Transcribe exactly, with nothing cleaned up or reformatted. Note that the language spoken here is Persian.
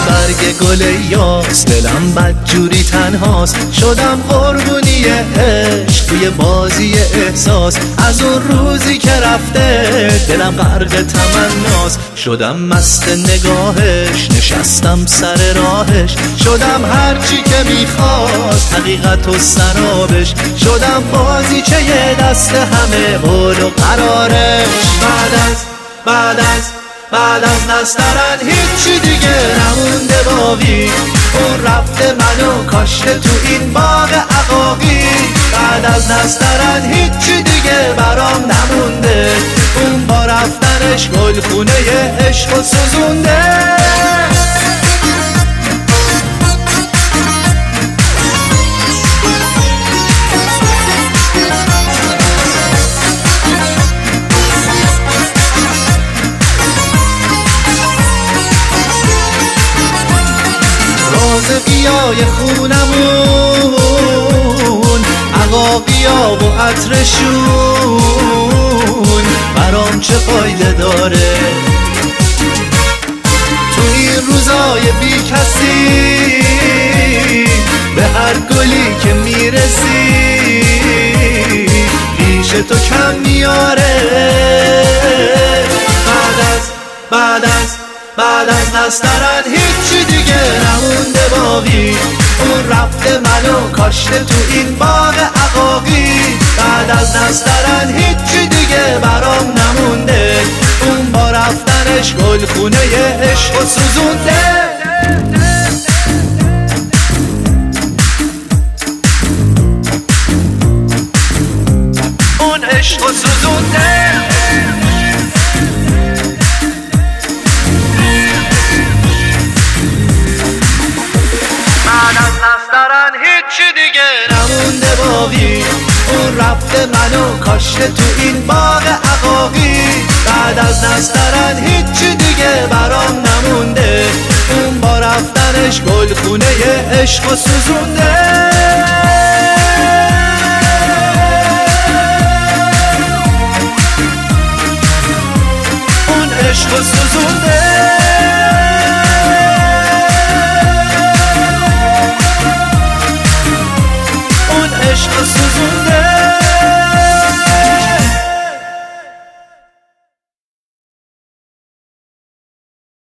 برگ گل یاس، دلم بدجوری تنهاست. شدم قربونی عشق توی بازی احساس. از اون روزی که رفته دلم غرق تمناست. شدم مست نگاهش، نشستم سر راهش. شدم هرچی که میخواست، حقیقت و سرابش. شدم بازیچه دست همه قول و قرارش. بعد از بعد از بعد از نسترن هیچی دیگه نمونده باقی. اون رفته منو کاشته تو این باغ عقاقی. بعد از نسترن هیچی دیگه برام نمونده. اون با رفتنش گلخونه عشق و سوزونده. عقاقیای خونمون، عقاقیا و عطرشون برام چه فایده داره. تو این روزای بی کسی به هر گلی که میرسی پیش تو کم میاره. بعد از بعد از بعد از نسترن هیچی دیگه نمونده باقی. اون رفته منو کاشته تو این باغ عقاقی. بعد از نسترن هیچی دیگه برام نمونده. اون با رفتنش گلخونه عشق و سوزونده. اون عشق و سوزونده. هیچی دیگه نمونده باقی. اون رفته منو کاشته تو این باغ عقاقی. بعد از نسترن هیچی دیگه برام نمونده. اون با رفتنش گلخونه عشق و سوزونده.